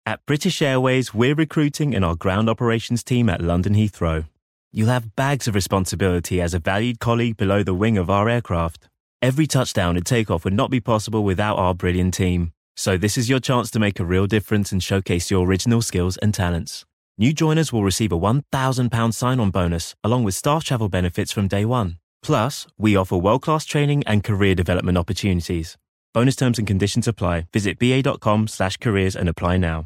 At British Airways, we're recruiting in our ground operations team at London Heathrow. You'll have bags of responsibility as a valued colleague below the wing of our aircraft. Every touchdown and takeoff would not be possible without our brilliant team. So this is your chance to make a real difference and showcase your original skills and talents. New joiners will receive a £1,000 sign-on bonus, along with staff travel benefits from day one. Plus, we offer world-class training and career development opportunities. Bonus terms and conditions apply. Visit ba.com/careers and apply now.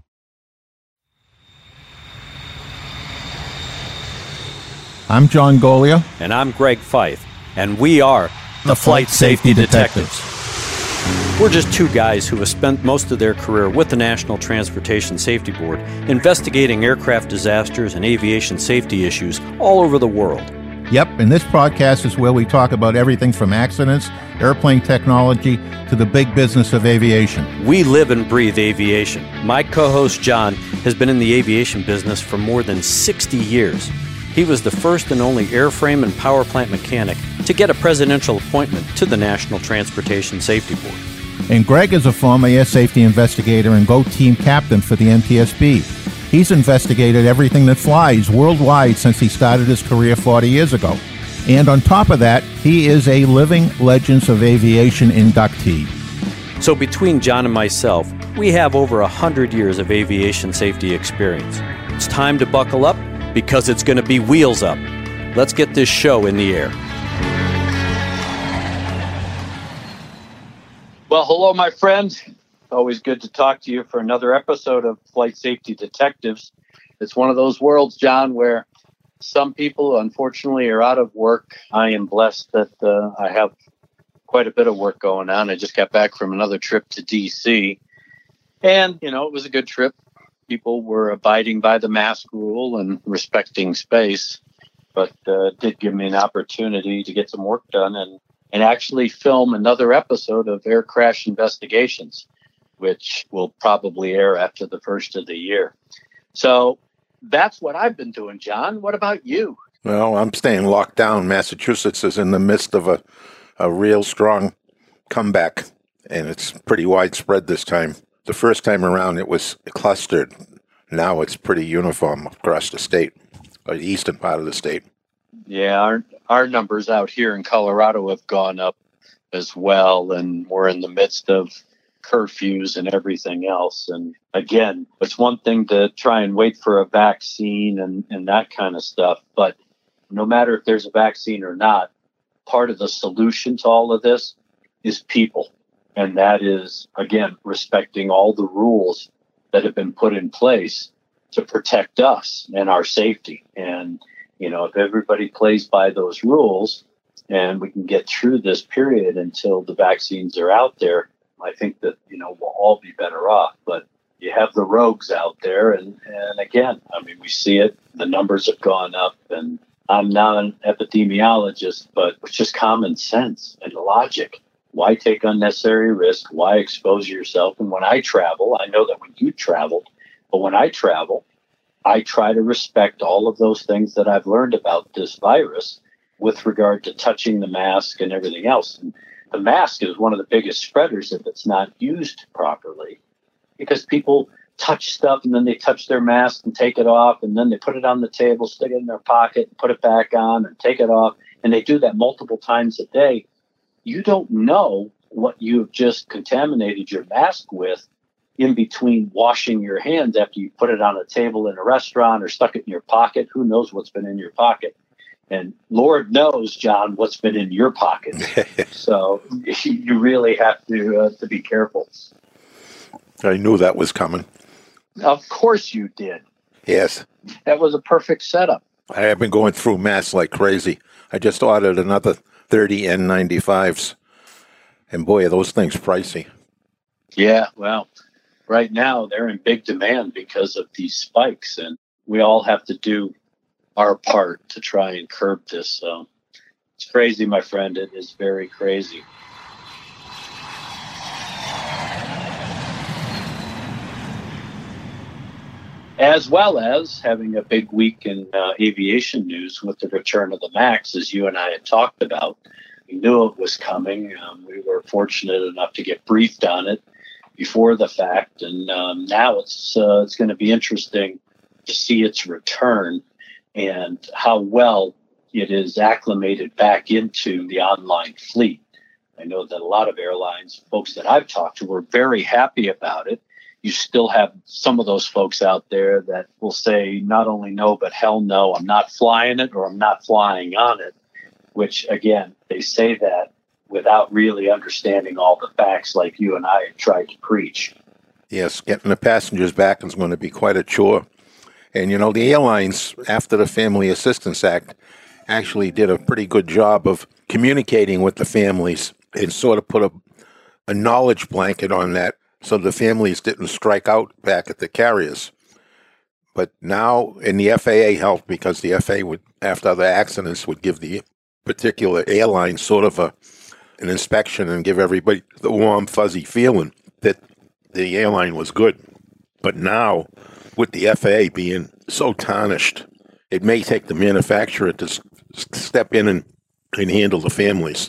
I'm John Golia. And I'm Greg Fife. And we are the Flight Safety Detectives. We're just two guys who have spent most of their career with the National Transportation Safety Board investigating aircraft disasters and aviation safety issues all over the world. Yep, and this podcast is where we talk about everything from accidents, airplane technology, to the big business of aviation. We live and breathe aviation. My co-host John has been in the aviation business for more than 60 years. He was the first and only airframe and power plant mechanic to get a presidential appointment to the National Transportation Safety Board. And Greg is a former air safety investigator and GO team captain for the NTSB. He's investigated everything that flies worldwide since he started his career 40 years ago. And on top of that, he is a Living Legends of Aviation inductee. So between John and myself, we have over 100 years of aviation safety experience. It's time to buckle up, because it's going to be wheels up. Let's get this show in the air. Well, hello, my friend. Always good to talk to you for another episode of Flight Safety Detectives. It's one of those worlds, John, where some people, unfortunately, are out of work. I am blessed that I have quite a bit of work going on. I just got back from another trip to D.C., and, it was a good trip. People were abiding by the mask rule and respecting space, but did give me an opportunity to get some work done and actually film another episode of Air Crash Investigations, which will probably air after the first of the year. So that's what I've been doing, John. What about you? Well, I'm staying locked down. Massachusetts is in the midst of a real strong comeback, and it's pretty widespread this time. The first time around, it was clustered. Now it's pretty uniform across the state, or the eastern part of the state. Yeah, our numbers out here in Colorado have gone up as well, and we're in the midst of curfews and everything else. And again, it's one thing to try and wait for a vaccine and that kind of stuff, but no matter if there's a vaccine or not, part of the solution to all of this is people. And that is, again, respecting all the rules that have been put in place to protect us and our safety. And, if everybody plays by those rules and we can get through this period until the vaccines are out there, I think that, we'll all be better off. But you have the rogues out there. And again, we see it. The numbers have gone up. And I'm not an epidemiologist, but it's just common sense and logic. Why take unnecessary risk? Why expose yourself? And when I travel, I know that when you travel, but when I travel, I try to respect all of those things that I've learned about this virus with regard to touching the mask and everything else. And the mask is one of the biggest spreaders if it's not used properly, because people touch stuff and then they touch their mask and take it off, and then they put it on the table, stick it in their pocket, and put it back on and take it off. And they do that multiple times a day. You don't know what you've just contaminated your mask with in between washing your hands after you put it on a table in a restaurant or stuck it in your pocket. Who knows what's been in your pocket? And Lord knows, John, what's been in your pocket. So you really have to be careful. I knew that was coming. Of course you did. Yes. That was a perfect setup. I have been going through masks like crazy. I just ordered another 30 N95s. And boy, are those things pricey. Yeah, well, right now they're in big demand because of these spikes. And we all have to do our part to try and curb this. So it's crazy, my friend. It is very crazy. As well as having a big week in aviation news with the return of the MAX, as you and I had talked about. We knew it was coming. We were fortunate enough to get briefed on it before the fact. And now it's going to be interesting to see its return and how well it is acclimated back into the online fleet. I know that a lot of airlines, folks that I've talked to, were very happy about it. You still have some of those folks out there that will say not only no, but hell no, I'm not flying it or I'm not flying on it, which, again, they say that without really understanding all the facts like you and I have tried to preach. Yes, getting the passengers back is going to be quite a chore. And, the airlines, after the Family Assistance Act, actually did a pretty good job of communicating with the families and sort of put a knowledge blanket on that so the families didn't strike out back at the carriers. But now, and the FAA helped because the FAA would, after other accidents, would give the particular airline sort of an inspection and give everybody the warm, fuzzy feeling that the airline was good. But now, with the FAA being so tarnished, it may take the manufacturer to step in and handle the families.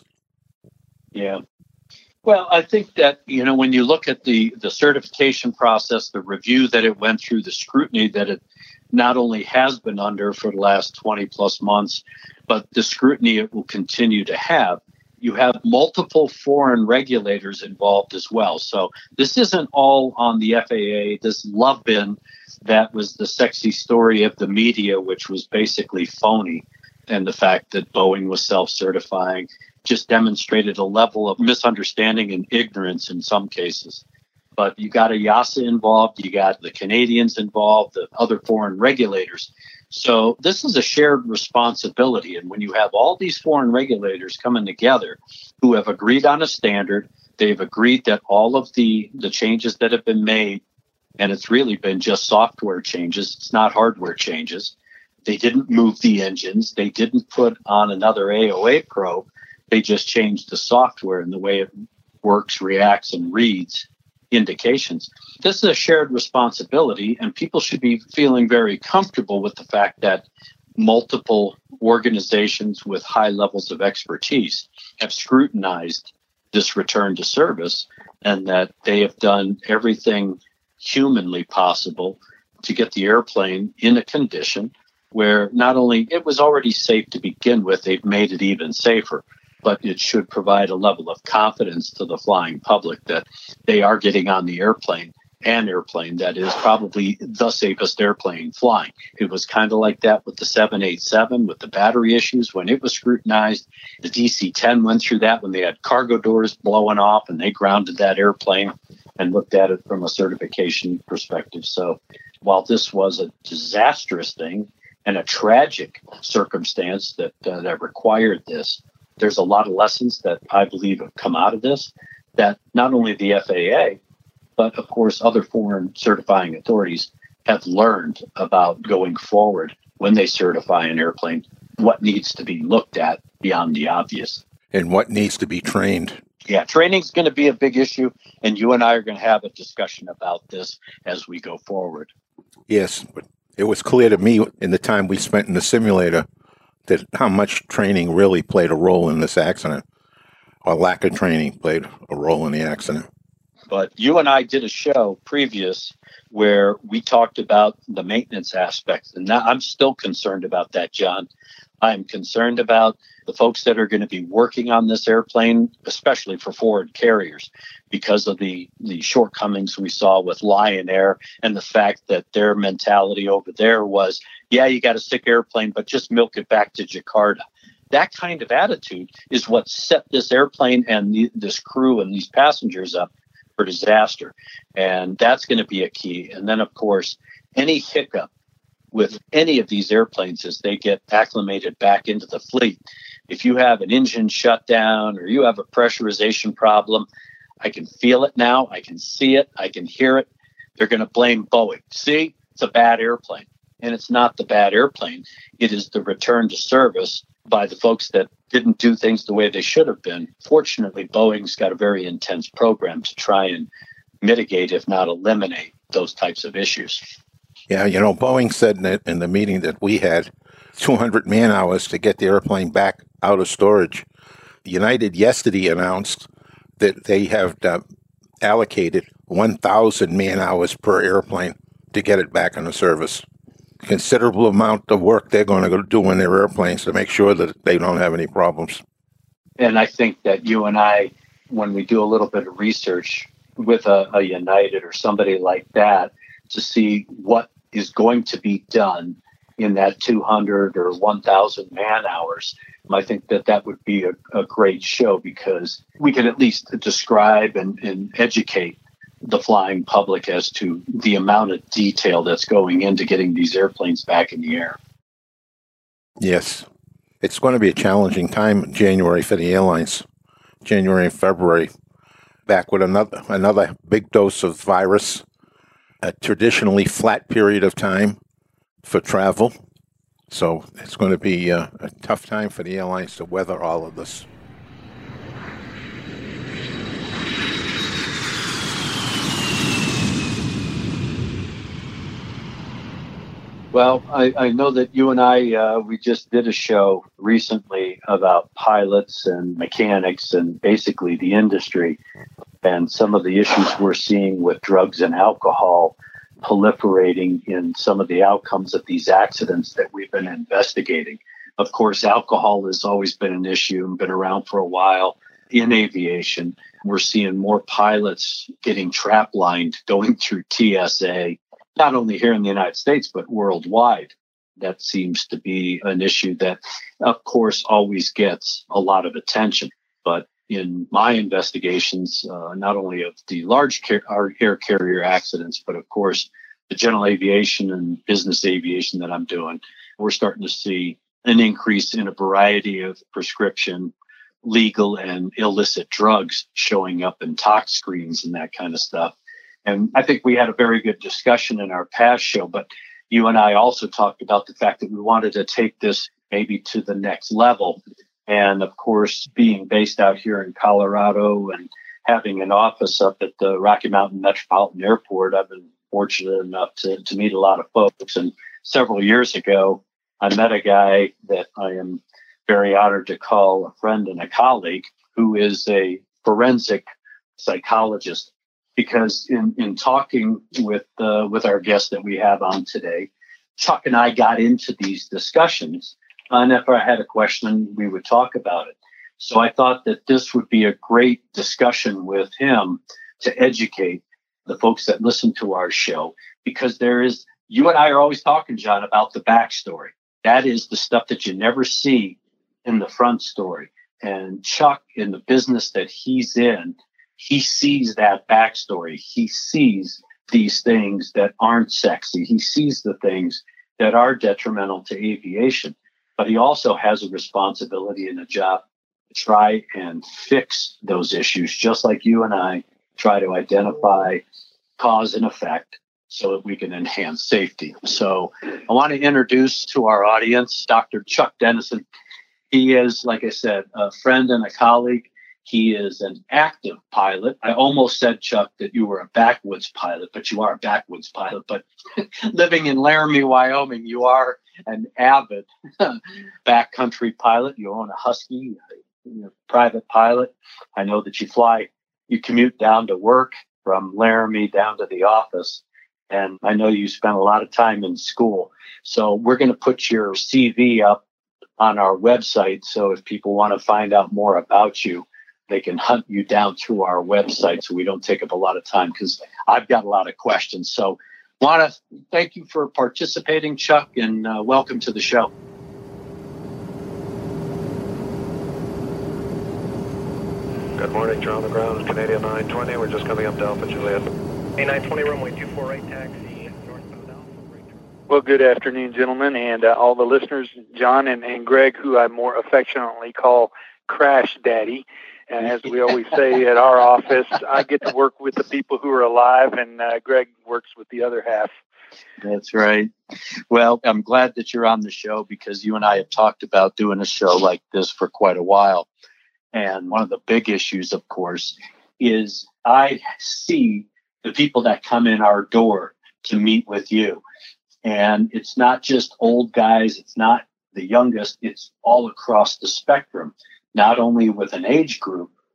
Yeah. Well, I think that, when you look at the certification process, the review that it went through, the scrutiny that it not only has been under for the last 20 plus months, but the scrutiny it will continue to have, you have multiple foreign regulators involved as well. So this isn't all on the FAA, this love bin that was the sexy story of the media, which was basically phony. And the fact that Boeing was self-certifying just demonstrated a level of misunderstanding and ignorance in some cases. But you got EASA involved, you got the Canadians involved, the other foreign regulators. So this is a shared responsibility. And when you have all these foreign regulators coming together who have agreed on a standard, they've agreed that all of the changes that have been made, and it's really been just software changes, it's not hardware changes. They didn't move the engines. They didn't put on another AOA probe. They just changed the software and the way it works, reacts, and reads indications. This is a shared responsibility, and people should be feeling very comfortable with the fact that multiple organizations with high levels of expertise have scrutinized this return to service and that they have done everything humanly possible to get the airplane in a condition where not only it was already safe to begin with, they've made it even safer, but it should provide a level of confidence to the flying public that they are getting on the airplane, an airplane that is probably the safest airplane flying. It was kind of like that with the 787, with the battery issues when it was scrutinized. The DC-10 went through that when they had cargo doors blowing off and they grounded that airplane and looked at it from a certification perspective. So while this was a disastrous thing, and a tragic circumstance that required this, there's a lot of lessons that I believe have come out of this that not only the FAA, but of course other foreign certifying authorities have learned about going forward when they certify an airplane, what needs to be looked at beyond the obvious. And what needs to be trained. Yeah, training is going to be a big issue, and you and I are going to have a discussion about this as we go forward. Yes, but it was clear to me in the time we spent in the simulator that how much training really played a role in this accident, or lack of training played a role in the accident. But you and I did a show previous where we talked about the maintenance aspects, and now I'm still concerned about that, John. I'm concerned about the folks that are going to be working on this airplane, especially for foreign carriers, because of the shortcomings we saw with Lion Air and the fact that their mentality over there was, yeah, you got a sick airplane, but just milk it back to Jakarta. That kind of attitude is what set this airplane and this crew and these passengers up for disaster. And that's going to be a key. And then, of course, any hiccup with any of these airplanes as they get acclimated back into the fleet. If you have an engine shutdown or you have a pressurization problem, I can feel it now. I can see it. I can hear it. They're going to blame Boeing. See, it's a bad airplane. And it's not the bad airplane. It is the return to service by the folks that didn't do things the way they should have been. Fortunately, Boeing's got a very intense program to try and mitigate, if not eliminate, those types of issues. Yeah, Boeing said in the meeting that we had 200 man-hours to get the airplane back out of storage. United yesterday announced that they have allocated 1,000 man-hours per airplane to get it back into service. Considerable amount of work they're going to go do in their airplanes to make sure that they don't have any problems. And I think that you and I, when we do a little bit of research with a United or somebody like that, to see what is going to be done in that 200 or 1,000 man hours, I think that that would be a great show, because we can at least describe and educate the flying public as to the amount of detail that's going into getting these airplanes back in the air. Yes. It's going to be a challenging time in January for the airlines. January and February, back with another big dose of virus, a traditionally flat period of time for travel. So it's going to be a tough time for the airlines to weather all of this. Well, I know that you and I, we just did a show recently about pilots and mechanics and basically the industry and some of the issues we're seeing with drugs and alcohol proliferating in some of the outcomes of these accidents that we've been investigating. Of course, alcohol has always been an issue and been around for a while in aviation. We're seeing more pilots getting trap lined going through TSA, not only here in the United States, but worldwide. That seems to be an issue that, of course, always gets a lot of attention. But in my investigations, not only of the large air carrier accidents, but of course, the general aviation and business aviation that I'm doing, we're starting to see an increase in a variety of prescription, legal and illicit drugs showing up in tox screens and that kind of stuff. And I think we had a very good discussion in our past show, but you and I also talked about the fact that we wanted to take this maybe to the next level. And of course, being based out here in Colorado and having an office up at the Rocky Mountain Metropolitan Airport, I've been fortunate enough to meet a lot of folks. And several years ago, I met a guy that I am very honored to call a friend and a colleague, who is a forensic psychologist. Because in talking with our guest that we have on today, Chuck and I got into these discussions, and if I had a question, we would talk about it. So I thought that this would be a great discussion with him to educate the folks that listen to our show, because you and I are always talking, John, about the backstory. That is the stuff that you never see in the front story. And Chuck, in the business that he's in, he sees that backstory. He sees these things that aren't sexy. He sees the things that are detrimental to aviation. But he also has a responsibility and a job to try and fix those issues, just like you and I try to identify cause and effect so that we can enhance safety. So I want to introduce to our audience Dr. Chuck Dennison. He is, like I said, a friend and a colleague. He is an active pilot. I almost said, Chuck, that you were a backwoods pilot, but you are a backwoods pilot. But living in Laramie, Wyoming, you are an avid backcountry pilot. You own a Husky, you're a private pilot. I know that you commute down to work from Laramie down to the office. And I know you spent a lot of time in school. So we're going to put your CV up on our website. So if people want to find out more about you, they can hunt you down through our website, so we don't take up a lot of time, because I've got a lot of questions. So want to thank you for participating, Chuck, and welcome to the show. Good morning, John. The ground is Canadian 920. We're just coming up to Alpha Juliet. A920, runway 248, taxi northbound Alpha. Well, good afternoon, gentlemen, and all the listeners, John and Greg, who I more affectionately call Crash Daddy. And as we always say at our office, I get to work with the people who are alive, and Greg works with the other half. That's right. Well, I'm glad that you're on the show, because you and I have talked about doing a show like this for quite a while. And one of the big issues, of course, is I see the people that come in our door to meet with you. And it's not just old guys. It's not the youngest. It's all across the spectrum. Not only with an age group,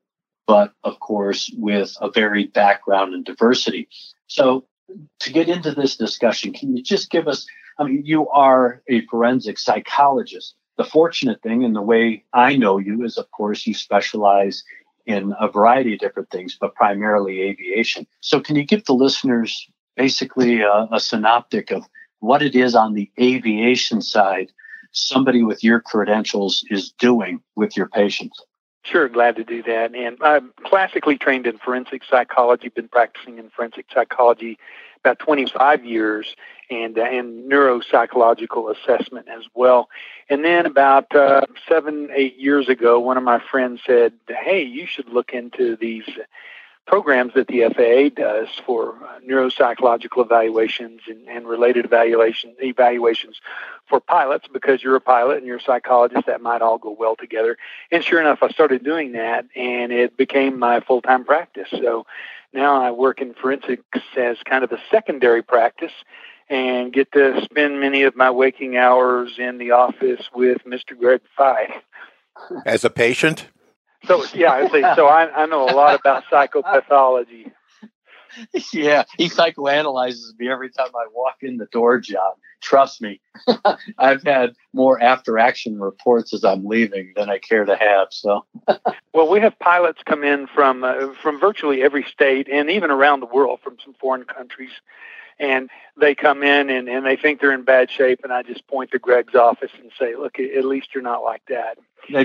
but of course with a varied background and diversity. So to get into this discussion, can you just give us, you are a forensic psychologist. The fortunate thing, and the way I know you, is of course you specialize in a variety of different things, but primarily aviation. So can you give the listeners basically a synoptic of what it is on the aviation side somebody with your credentials is doing with your patients? Sure, glad to do that. And I'm classically trained in forensic psychology, been practicing in forensic psychology about 25 years, and neuropsychological assessment as well. And then about 7-8 years ago, one of my friends said, hey, you should look into these programs that the FAA does for neuropsychological evaluations and related evaluations for pilots, because you're a pilot and you're a psychologist, that might all go well together. And sure enough, I started doing that, and it became my full-time practice. So now I work in forensics as kind of a secondary practice and get to spend many of my waking hours in the office with Mr. Greg Feith. As a patient? So, yeah, I know a lot about psychopathology. Yeah, he psychoanalyzes me every time I walk in the door, John. Trust me. I've had more after-action reports as I'm leaving than I care to have. So, well, we have pilots come in from virtually every state and even around the world, from some foreign countries. And they come in and they think they're in bad shape, and I just point to Greg's office and say, look, at least you're not like that.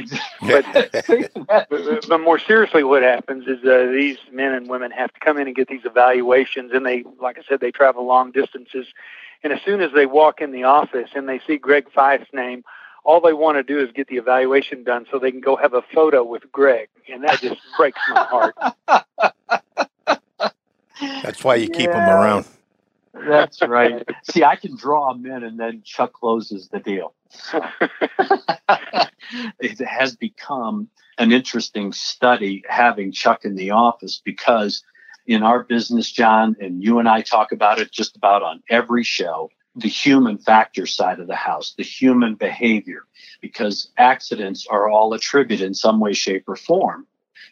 But more seriously, what happens is these men and women have to come in and get these evaluations, and they, like I said, they travel long distances. And as soon as they walk in the office and they see Greg Feith's name, all they want to do is get the evaluation done so they can go have a photo with Greg. And that just breaks my heart. That's why you keep them around. That's right. See, I can draw them in, and then Chuck closes the deal. It has become an interesting study having Chuck in the office, because in our business, John, and you and I talk about it just about on every show, the human factor side of the house, the human behavior, because accidents are all attributed in some way, shape, or form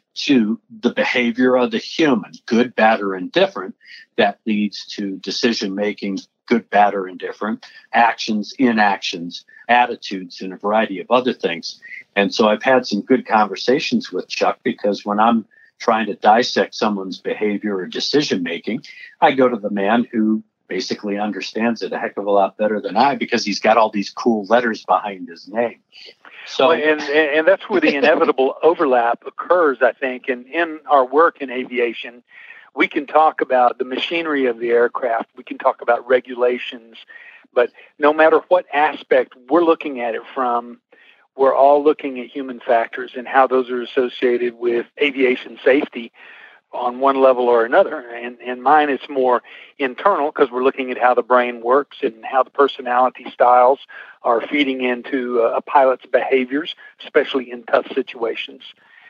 to the behavior of the human, good, bad, or indifferent, that leads to decision-making, good, bad, or indifferent, actions, inactions, attitudes, and a variety of other things. And so I've had some good conversations with Chuck, because when I'm trying to dissect someone's behavior or decision-making, I go to the man who basically understands it a heck of a lot better than I, because he's got all these cool letters behind his name. So, well, and that's where the inevitable overlap occurs, I think. And in our work in aviation, we can talk about the machinery of the aircraft. We can talk about regulations. But no matter what aspect we're looking at it from, we're all looking at human factors and how those are associated with aviation safety on one level or another. And mine is more internal, because we're looking at how the brain works and how the personality styles are feeding into a pilot's behaviors, especially in tough situations,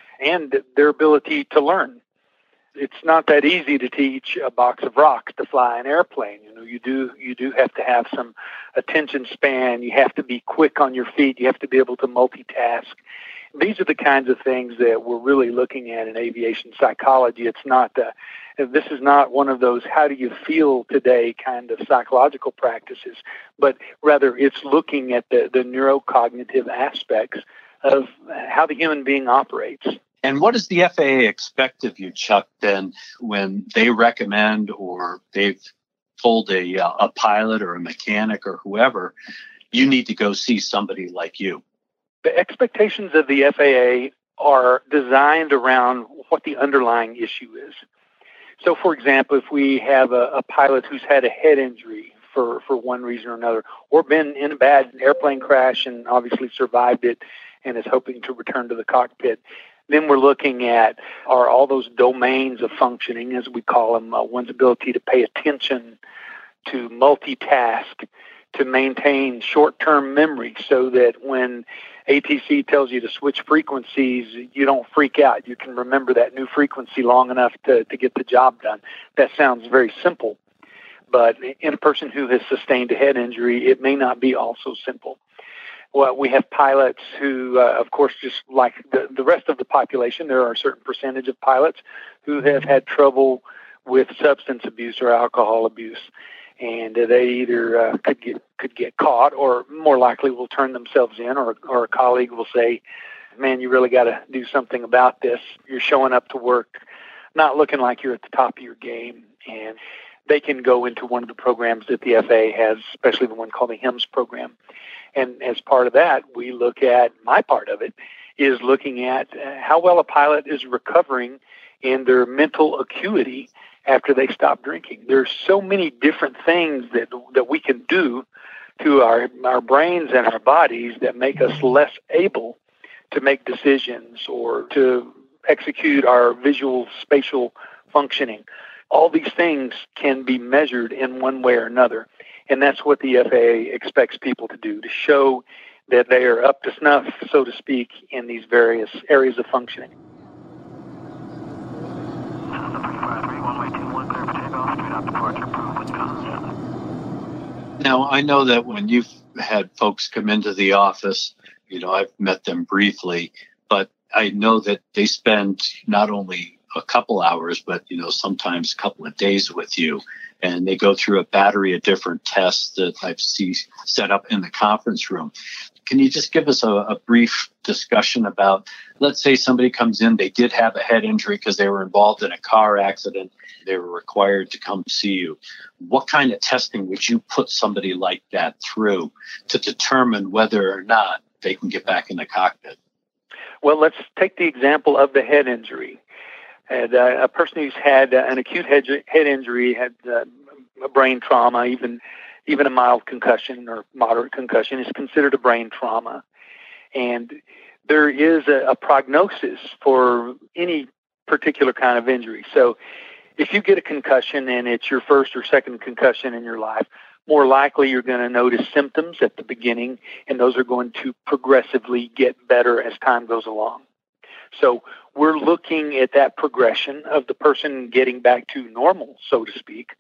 and their ability to learn. It's not that easy to teach a box of rocks to fly an airplane. You do have to have some attention span. You have to be quick on your feet. You have to be able to multitask. These are the kinds of things that we're really looking at in aviation psychology. It's not this is not one of those how do you feel today kind of psychological practices, but rather it's looking at the neurocognitive aspects of how the human being operates. And what does the FAA expect of you, Chuck, then, when they recommend, or they've told a pilot or a mechanic or whoever, you need to go see somebody like you? The expectations of the FAA are designed around what the underlying issue is. So, for example, if we have a pilot who's had a head injury for one reason or another, or been in a bad airplane crash and obviously survived it and is hoping to return to the cockpit, then we're looking at are all those domains of functioning, as we call them, one's ability to pay attention, to multitask, to maintain short-term memory, so that when ATC tells you to switch frequencies, you don't freak out. You can remember that new frequency long enough to get the job done. That sounds very simple, but in a person who has sustained a head injury, it may not be all so simple. Well, we have pilots who, of course, just like the rest of the population, there are a certain percentage of pilots who have had trouble with substance abuse or alcohol abuse. And they either could get caught, or more likely will turn themselves in, or a colleague will say, "Man, you really got to do something about this. You're showing up to work not looking like you're at the top of your game." And they can go into one of the programs that the FAA has, especially the one called the HIMSS program. And as part of that, we look at, my part of it is looking at how well a pilot is recovering in their mental acuity after they stop drinking. There's so many different things that we can do to our brains and our bodies that make us less able to make decisions or to execute our visual spatial functioning. All these things can be measured in one way or another. And that's what the FAA expects people to do, to show that they are up to snuff, so to speak, in these various areas of functioning. Now, I know that when you've had folks come into the office, I've met them briefly, but I know that they spend not only a couple hours, but, sometimes a couple of days with you. And they go through a battery of different tests that I've seen set up in the conference room. Can you just give us a brief discussion about, let's say somebody comes in, they did have a head injury because they were involved in a car accident, they were required to come see you. What kind of testing would you put somebody like that through to determine whether or not they can get back in the cockpit? Well, let's take the example of the head injury. And a person who's had an acute head injury, had a brain trauma, even a mild concussion or moderate concussion is considered a brain trauma. And there is a prognosis for any particular kind of injury. So if you get a concussion and it's your first or second concussion in your life, more likely you're going to notice symptoms at the beginning, and those are going to progressively get better as time goes along. So we're looking at that progression of the person getting back to normal, so to speak.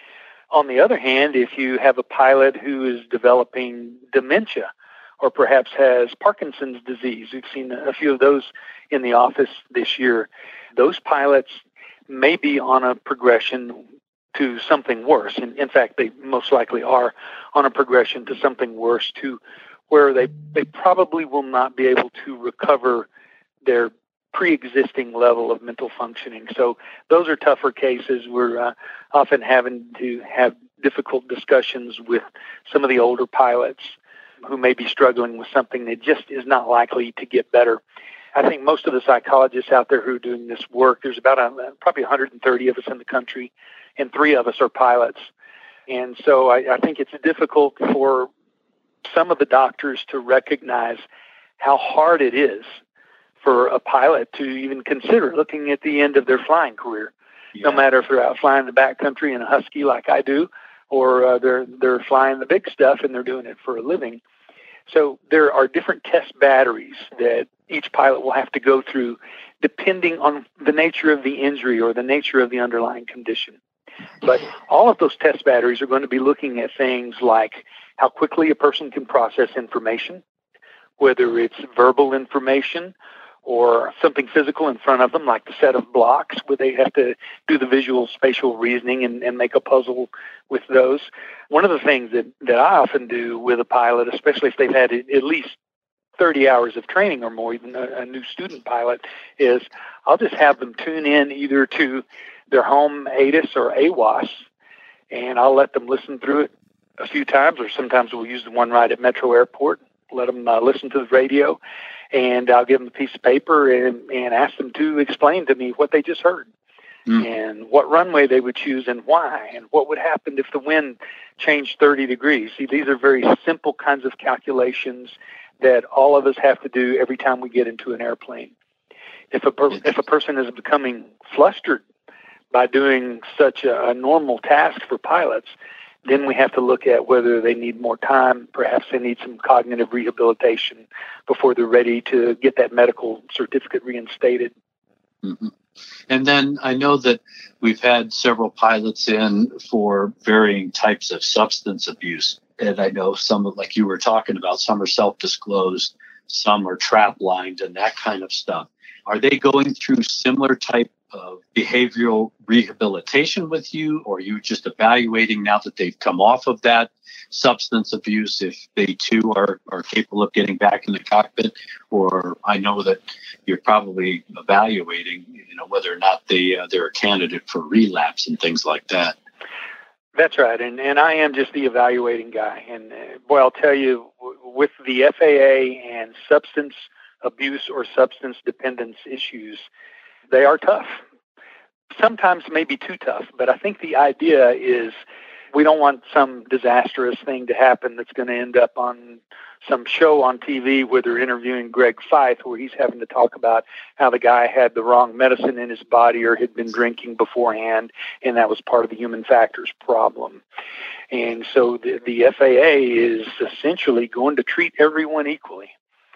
On the other hand, if you have a pilot who is developing dementia or perhaps has Parkinson's disease, we've seen a few of those in the office this year, those pilots may be on a progression to something worse. And in fact, they most likely are on a progression to something worse, to where they probably will not be able to recover their pre-existing level of mental functioning. So those are tougher cases. We're often having to have difficult discussions with some of the older pilots who may be struggling with something that just is not likely to get better. I think most of the psychologists out there who are doing this work, there's about probably 130 of us in the country, and 3 of us are pilots. And so I think it's difficult for some of the doctors to recognize how hard it is for a pilot to even consider looking at the end of their flying career, no matter if they're out flying the backcountry in a Husky like I do, or they're flying the big stuff and they're doing it for a living. So there are different test batteries that each pilot will have to go through depending on the nature of the injury or the nature of the underlying condition. But all of those test batteries are going to be looking at things like how quickly a person can process information, whether it's verbal information or something physical in front of them, like the set of blocks where they have to do the visual spatial reasoning and make a puzzle with those. One of the things that I often do with a pilot, especially if they've had at least 30 hours of training or more, even a new student pilot, is I'll just have them tune in either to their home ATIS or AWAS, and I'll let them listen through it a few times, or sometimes we'll use the one right at Metro Airport, let them listen to the radio, and I'll give them a piece of paper and ask them to explain to me what they just heard and what runway they would choose and why, and what would happen if the wind changed 30 degrees. See, these are very simple kinds of calculations that all of us have to do every time we get into an airplane. If a person is becoming flustered by doing such a normal task for pilots, then we have to look at whether they need more time. Perhaps they need some cognitive rehabilitation before they're ready to get that medical certificate reinstated. Mm-hmm. And then I know that we've had several pilots in for varying types of substance abuse and I know some of, like you were talking about, some are self-disclosed, some are trap-lined and that kind of stuff. Are they going through similar type of behavioral rehabilitation with you, or are you just evaluating now that they've come off of that substance abuse if they too are capable of getting back in the cockpit? Or I know that you're probably evaluating, whether or not they're a candidate for relapse and things like that. That's right, and I am just the evaluating guy. And boy, I'll tell you, with the FAA and substance abuse or substance dependence issues, they are tough. Sometimes maybe too tough, but I think the idea is we don't want some disastrous thing to happen that's going to end up on some show on TV where they're interviewing Greg Feith, where he's having to talk about how the guy had the wrong medicine in his body or had been drinking beforehand, and that was part of the human factors problem. And so the FAA is essentially going to treat everyone equally.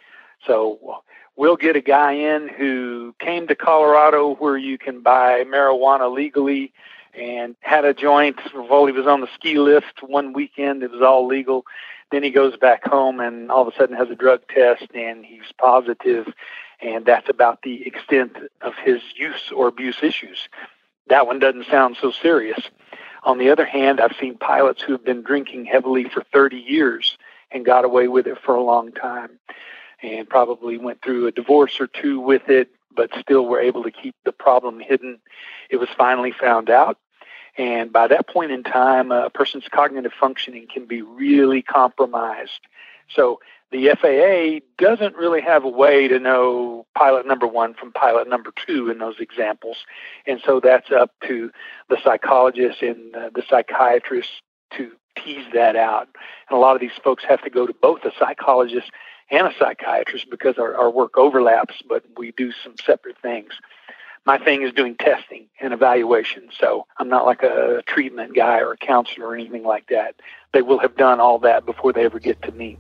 So we'll get a guy in who came to Colorado where you can buy marijuana legally and had a joint while he was on the ski lift one weekend. It was all legal. Then he goes back home and all of a sudden has a drug test and he's positive, and that's about the extent of his use or abuse issues. That one doesn't sound so serious. On the other hand, I've seen pilots who have been drinking heavily for 30 years and got away with it for a long time, and probably went through a divorce or two with it, but still were able to keep the problem hidden. It was finally found out. And by that point in time, a person's cognitive functioning can be really compromised. So the FAA doesn't really have a way to know pilot number one from pilot number two in those examples. And so that's up to the psychologist and the psychiatrist to tease that out. And a lot of these folks have to go to both a psychologist and a psychiatrist because our work overlaps, but we do some separate things. My thing is doing testing and evaluation, so I'm not like a treatment guy or a counselor or anything like that. They will have done all that before they ever get to me.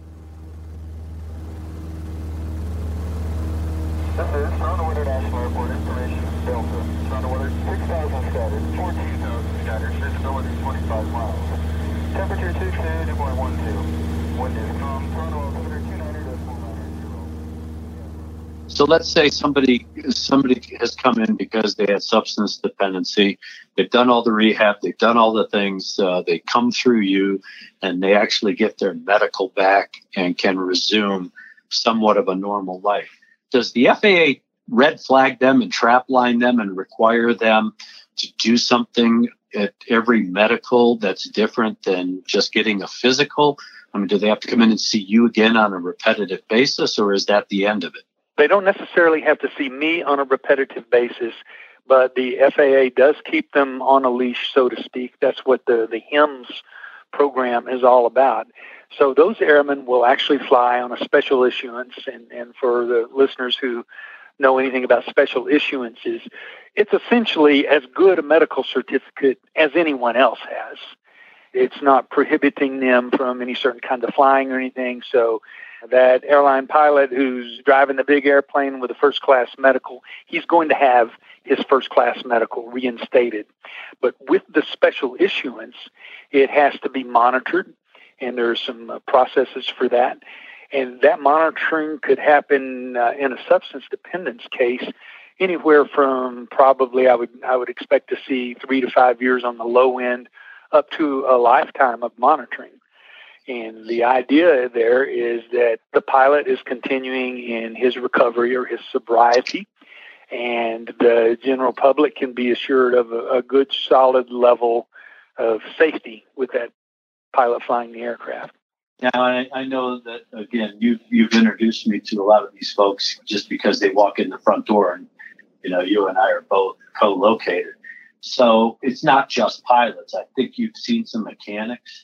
This is Toronto International Airport information, Delta. Toronto weather 6,000 scattered, 14,000 scattered, visibility 25 miles. Temperature 62, 2.12. Wind is calm, Toronto altimeter 29.9. So let's say somebody has come in because they had substance dependency. They've done all the rehab. They've done all the things. They come through you, and they actually get their medical back and can resume somewhat of a normal life. Does the FAA red flag them and trap line them and require them to do something at every medical that's different than just getting a physical? I mean, do they have to come in and see you again on a repetitive basis, or is that the end of it? They don't necessarily have to see me on a repetitive basis, but the FAA does keep them on a leash, so to speak. That's what the HIMSS program is all about. So those airmen will actually fly on a special issuance, and for the listeners who know anything about special issuances, it's essentially as good a medical certificate as anyone else has. It's not prohibiting them from any certain kind of flying or anything, so that airline pilot who's driving the big airplane with a first-class medical, he's going to have his first-class medical reinstated. But with the special issuance, it has to be monitored, and there are some processes for that. And that monitoring could happen in a substance dependence case anywhere from probably I would expect to see 3 to 5 years on the low end up to a lifetime of monitoring. And the idea there is that the pilot is continuing in his recovery or his sobriety, and the general public can be assured of a good, solid level of safety with that pilot flying the aircraft. Now, I know that, again, you've introduced me to a lot of these folks just because they walk in the front door, and, you and I are both co-located. So it's not just pilots. I think you've seen some mechanics.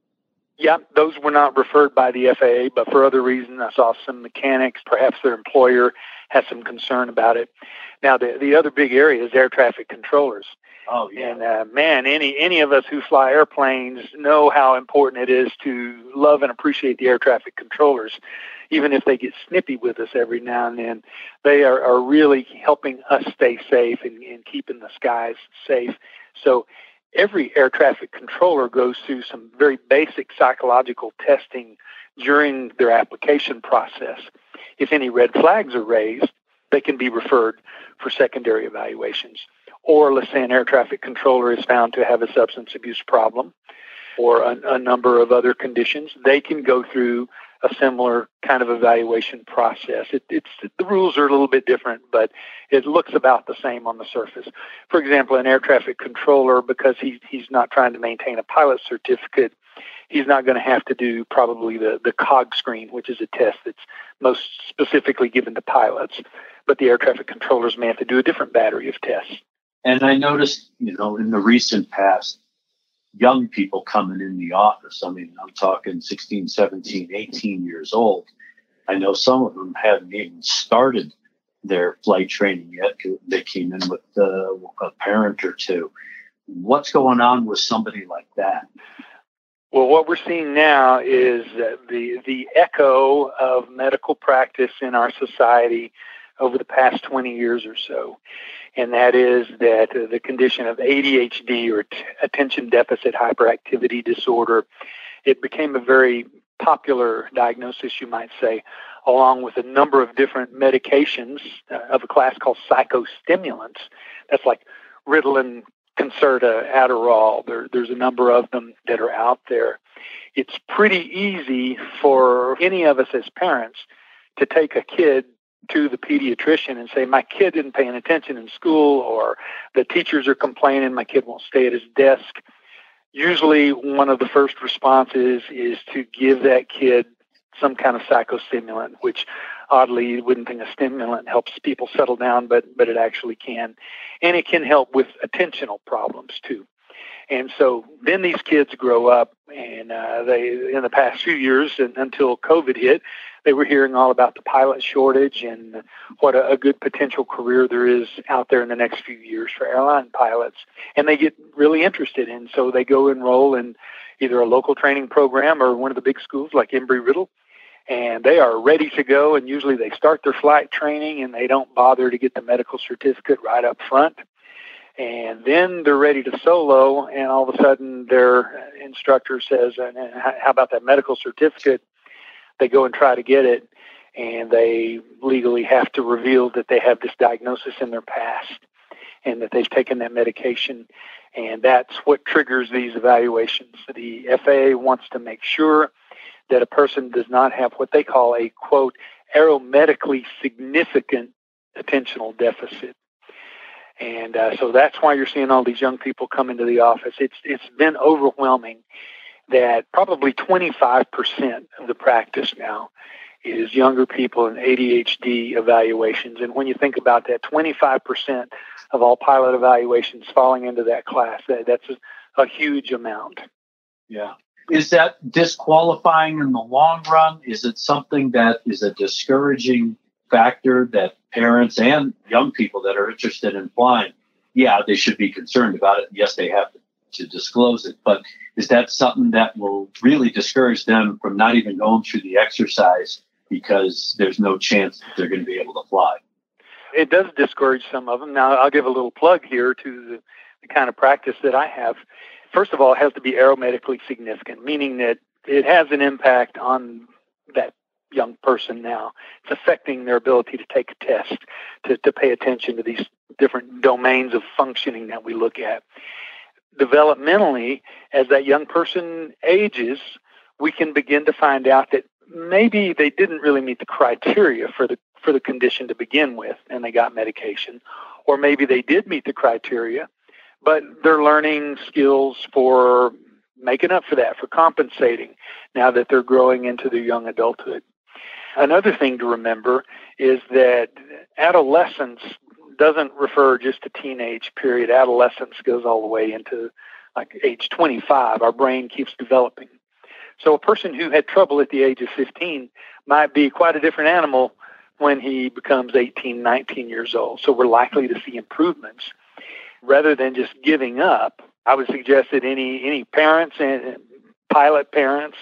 Yeah, those were not referred by the FAA, but for other reasons, I saw some mechanics. Perhaps their employer has some concern about it. Now, the other big area is air traffic controllers. Oh, yeah. And, man, any of us who fly airplanes know how important it is to love and appreciate the air traffic controllers, even if they get snippy with us every now and then. They are really helping us stay safe and keeping the skies safe. So every air traffic controller goes through some very basic psychological testing during their application process. If any red flags are raised, they can be referred for secondary evaluations. Or let's say an air traffic controller is found to have a substance abuse problem or a number of other conditions, they can go through a similar kind of evaluation process. The rules are a little bit different, but it looks about the same on the surface. For example, an air traffic controller, because he's not trying to maintain a pilot certificate, he's not going to have to do probably the COG screen, which is a test that's most specifically given to pilots. But the air traffic controllers may have to do a different battery of tests. And I noticed, in the recent past, young people coming in the office. I mean, I'm talking 16, 17, 18 years old. I know some of them haven't even started their flight training yet. They came in with a parent or two. What's going on with somebody like that? Well, what we're seeing now is the echo of medical practice in our society over the past 20 years or so. And that is that the condition of ADHD, or attention deficit hyperactivity disorder, it became a very popular diagnosis, you might say, along with a number of different medications of a class called psychostimulants. That's like Ritalin, Concerta, Adderall. There's a number of them that are out there. It's pretty easy for any of us as parents to take a kid to the pediatrician and say, my kid isn't paying attention in school, or the teachers are complaining my kid won't stay at his desk. Usually one of the first responses is to give that kid some kind of psychostimulant, which oddly you wouldn't think a stimulant helps people settle down, but it actually can. And it can help with attentional problems too. And so then these kids grow up, and they, in the past few years and until COVID hit, they were hearing all about the pilot shortage and what a good potential career there is out there in the next few years for airline pilots. And they get really interested. And so they go enroll in either a local training program or one of the big schools like Embry-Riddle. And they are ready to go. And usually they start their flight training and they don't bother to get the medical certificate right up front. And then they're ready to solo, and all of a sudden their instructor says, how about that medical certificate? They go and try to get it, and they legally have to reveal that they have this diagnosis in their past and that they've taken that medication. And that's what triggers these evaluations. The FAA wants to make sure that a person does not have what they call a, quote, aeromedically significant attentional deficit. And so that's why you're seeing all these young people come into the office. It's been overwhelming that probably 25% of the practice now is younger people in ADHD evaluations. And when you think about that, 25% of all pilot evaluations falling into that class, that's a huge amount. Yeah. Is that disqualifying in the long run? Is it something that is a discouraging factor that parents and young people that are interested in flying, yeah, they should be concerned about it. Yes, they have to disclose it. But is that something that will really discourage them from not even going through the exercise because there's no chance that they're going to be able to fly? It does discourage some of them. Now, I'll give a little plug here to the kind of practice that I have. First of all, it has to be aeromedically significant, meaning that it has an impact on that young person now. It's affecting their ability to take a test, to pay attention to these different domains of functioning that we look at. Developmentally, as that young person ages, we can begin to find out that maybe they didn't really meet the criteria for the condition to begin with, and they got medication. Or maybe they did meet the criteria, but they're learning skills for making up for that, for compensating, now that they're growing into their young adulthood. Another thing to remember is that adolescence doesn't refer just to teenage period. Adolescence goes all the way into like age 25. Our brain keeps developing. So a person who had trouble at the age of 15 might be quite a different animal when he becomes 18, 19 years old. So we're likely to see improvements. Rather than just giving up, I would suggest that any parents and pilot parents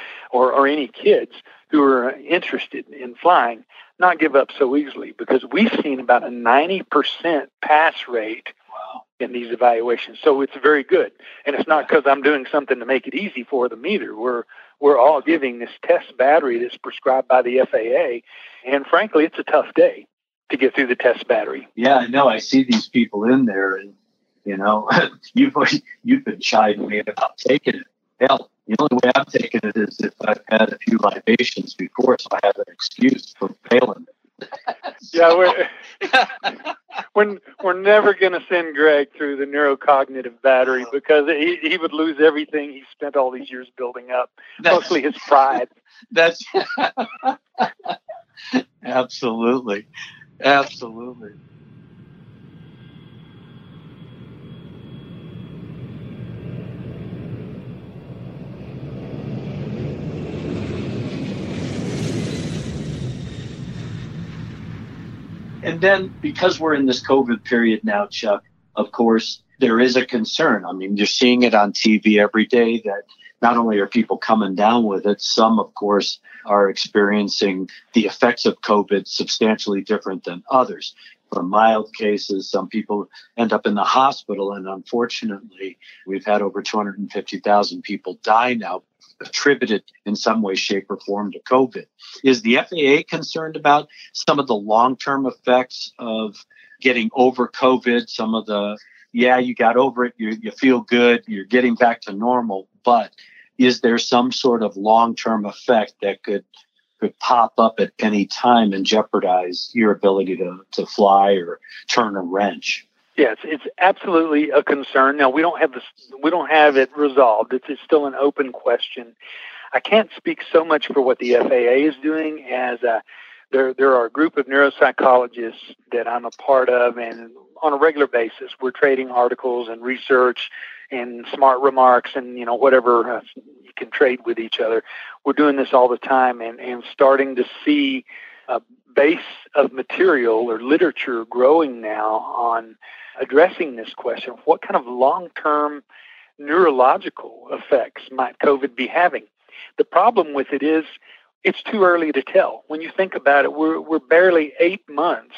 or any kids who are interested in flying not give up so easily, because we've seen about a 90% pass rate in these evaluations. So it's very good. And it's not because I'm doing something to make it easy for them either. We're all giving this test battery that's prescribed by the FAA. And frankly, it's a tough day to get through the test battery. Yeah, I know. I see these people in there, and, you've been chiding me about taking it. Hell, the only way I'm taking it is if I've had a few libations before, so I have an excuse for failing it. Yeah, we're never going to send Greg through the neurocognitive battery because he would lose everything he spent all these years building up, mostly his pride. That's absolutely. And then, because we're in this COVID period now, Chuck, of course, there is a concern. I mean, you're seeing it on TV every day that not only are people coming down with it, some, of course, are experiencing the effects of COVID substantially different than others. For mild cases, some people end up in the hospital. And unfortunately, we've had over 250,000 people die now, attributed in some way, shape, or form to COVID. Is the FAA concerned about some of the long-term effects of getting over COVID? Some of the, you got over it, you feel good, you're getting back to normal, but is there some sort of long-term effect that could pop up at any time and jeopardize your ability to fly or turn a wrench? Yes, it's absolutely a concern. Now, we don't have it resolved. It's still an open question. I can't speak so much for what the FAA is doing as there are a group of neuropsychologists that I'm a part of, and on a regular basis, we're trading articles and research and smart remarks and, whatever you can trade with each other. We're doing this all the time and starting to see a base of material or literature growing now on addressing this question. What kind of long-term neurological effects might COVID be having? The problem with it is it's too early to tell. When you think about it, we're barely 8 months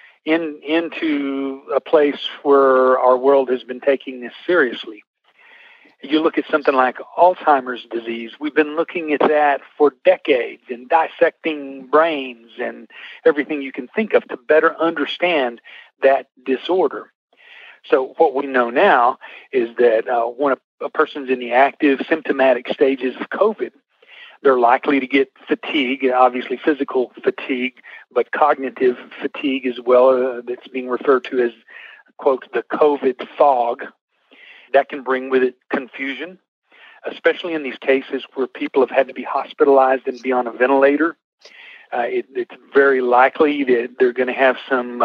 into a place where our world has been taking this seriously. You look at something like Alzheimer's disease. We've been looking at that for decades and dissecting brains and everything you can think of to better understand that disorder. So what we know now is that when a person's in the active symptomatic stages of COVID, they're likely to get fatigue, obviously physical fatigue, but cognitive fatigue as well. That's being referred to as, quote, the COVID fog. That can bring with it confusion, especially in these cases where people have had to be hospitalized and be on a ventilator. It's very likely that they're going to have some,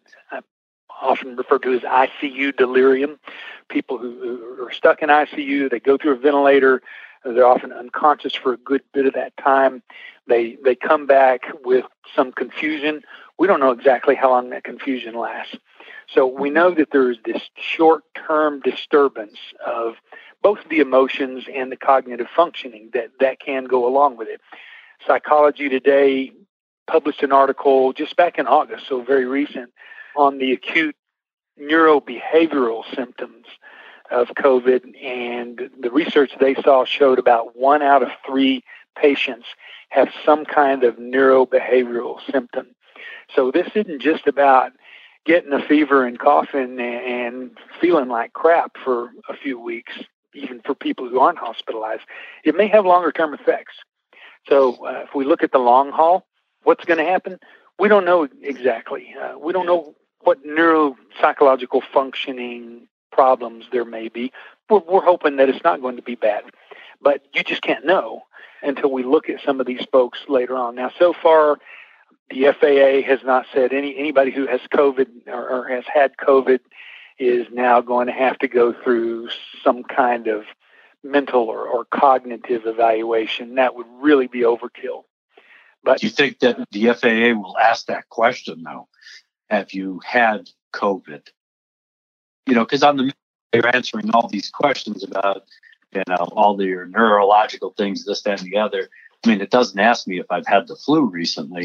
often referred to as ICU delirium. People who are stuck in ICU, they go through a ventilator. They're often unconscious for a good bit of that time. They come back with some confusion. We don't know exactly how long that confusion lasts. So we know that there is this short-term disturbance of both the emotions and the cognitive functioning that can go along with it. Psychology Today published an article just back in August, so very recent, on the acute neurobehavioral symptoms of COVID, and the research they saw showed about 1 out of 3 patients have some kind of neurobehavioral symptom. So this isn't just about getting a fever and coughing and feeling like crap for a few weeks, even for people who aren't hospitalized. It may have longer-term effects. So if we look at the long haul, what's going to happen? We don't know exactly. We don't know what neuropsychological functioning problems there may be. We're hoping that it's not going to be bad. But you just can't know until we look at some of these folks later on. Now, so far, the FAA has not said anybody who has COVID or has had COVID is now going to have to go through some kind of mental or cognitive evaluation. That would really be overkill. But do you think that the FAA will ask that question, though? Have you had COVID? Because on the they're answering all these questions about, all your neurological things, this, that, and the other. I mean, it doesn't ask me if I've had the flu recently.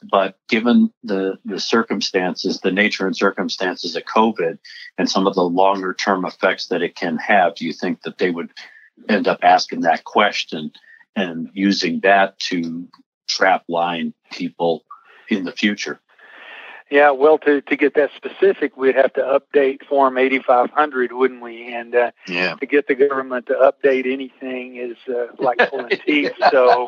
But given the circumstances, the nature and circumstances of COVID and some of the longer term effects that it can have, do you think that they would end up asking that question and using that to trap line people in the future? Yeah, well, to get that specific, we'd have to update Form 8500, wouldn't we? And to get the government to update anything is like pulling teeth. So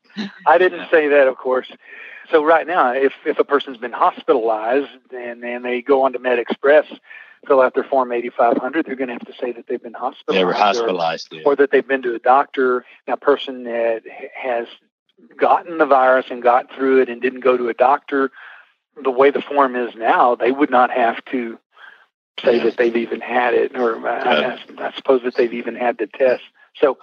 I didn't say that, of course. So right now, if a person's been hospitalized and they go on to MedExpress, fill out their Form 8500, they're going to have to say that they've been hospitalized. They were hospitalized. Or that they've been to a doctor. Now, a person that has gotten the virus and got through it and didn't go to a doctor, the way the form is now, they would not have to say that they've even had it, or I suppose that they've even had the test. So